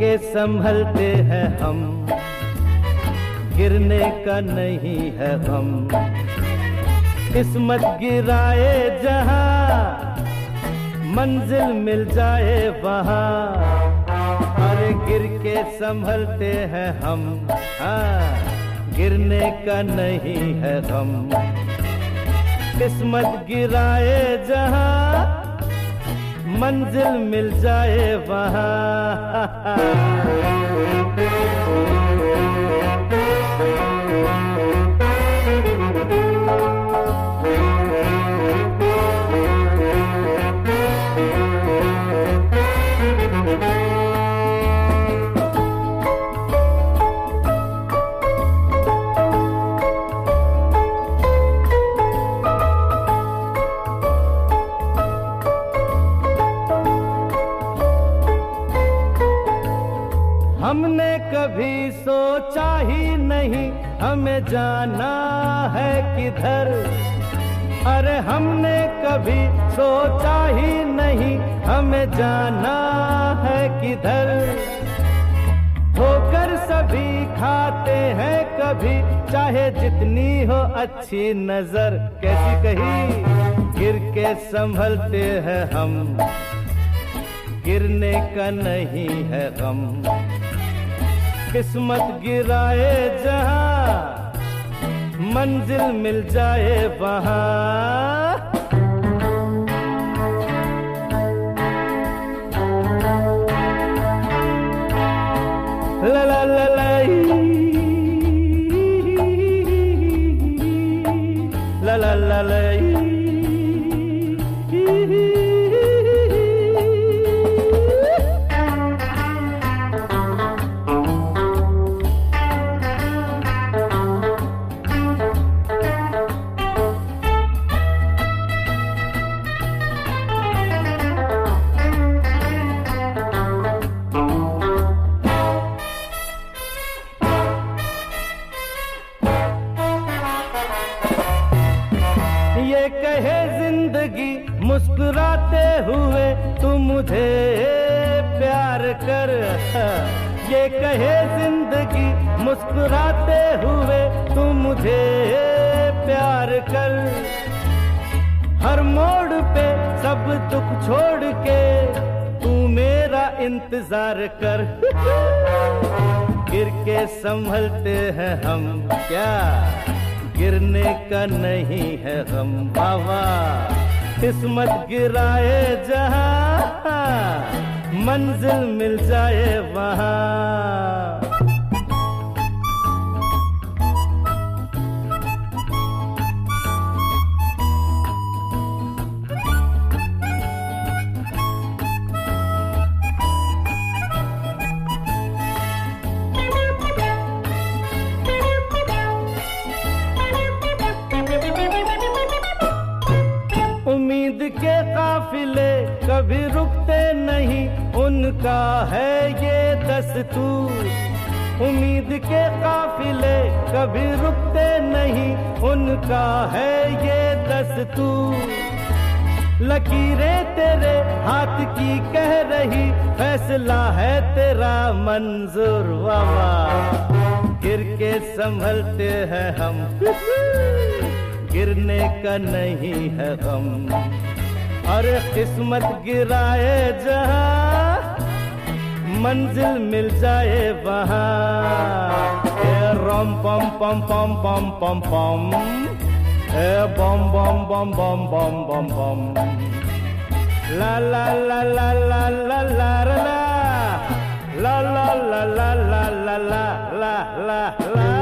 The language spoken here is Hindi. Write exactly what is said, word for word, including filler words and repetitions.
के संभलते हैं हम, गिरने का नहीं है गम। किस्मत गिराए जहां, मंजिल मिल जाए वहां। अरे गिर के संभलते हैं हम, हाँ गिरने का नहीं है गम। किस्मत गिराए जहां, मंजिल मिल जाए वहां। हमने कभी सोचा ही नहीं हमें जाना है किधर। अरे हमने कभी सोचा ही नहीं हमें जाना है किधर। ठोकर सभी खाते हैं कभी, चाहे जितनी हो अच्छी नजर। कैसी कही गिर के संभलते हैं हम, गिरने का नहीं है गम। किस्मत गिराए जहां, मंजिल मिल जाए वहां। ला ला ला ला ला ला ला ला। ये कहे जिंदगी मुस्कुराते हुए तू मुझे प्यार कर। ये कहे जिंदगी मुस्कुराते हुए तू मुझे प्यार कर। हर मोड़ पे सब दुख छोड़ के तू मेरा इंतजार कर। गिर के संभलते हैं हम, क्या गिरने का नहीं है गम। बाबा किस्मत गिराए जहां, मंजिल मिल जाए वहां। उम्मीद के काफिले कभी रुकते नहीं, उनका है ये दस्तूर। उम्मीद के काफिले कभी रुकते नहीं, उनका है ये दस्तूर। लकीरें तेरे हाथ की कह रही, फैसला है तेरा मंजूर। वावा गिर के संभलते हैं हम, गिरने का नहीं है गम। और किस्मत गिराए जहां, मंजिल मिल जाए वहां। ए रोम पम पम पम पम पम पम, ए बम बम बम बम बम बम बम। ला ला ला ला ला ला ला ला ला ला ला ला ला ला ला ला ला।